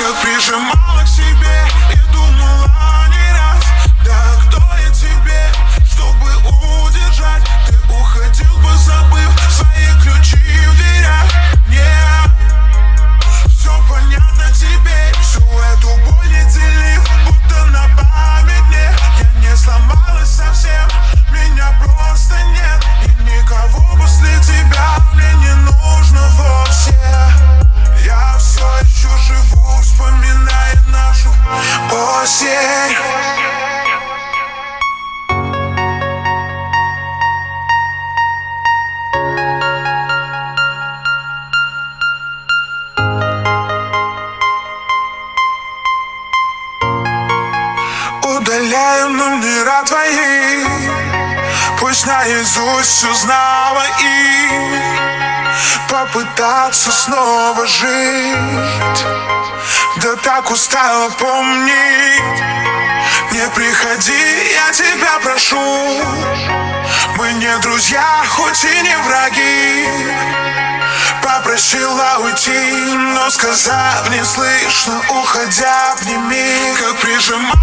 как прижимала к себе и думала не раз. Да кто я тебе, чтобы удержать? Ты уходил, позабыв свои ключи в дверях. Нет, все понятно теперь, всю эту боль не делив, будто на память мне. Я не сломалась совсем, меня просто нет, и никого после тебя мне не нужно вовсе. Я все еще живу, вспоминая нашу осень. Удаляю номера твои, пусть наизусть узнала их. Попытаться снова жить, да так устала помнить. Не приходи, я тебя прошу. Мы не друзья, хоть и не враги. Попросила уйти, но сказав неслышно, уходя, обними. Как прижимала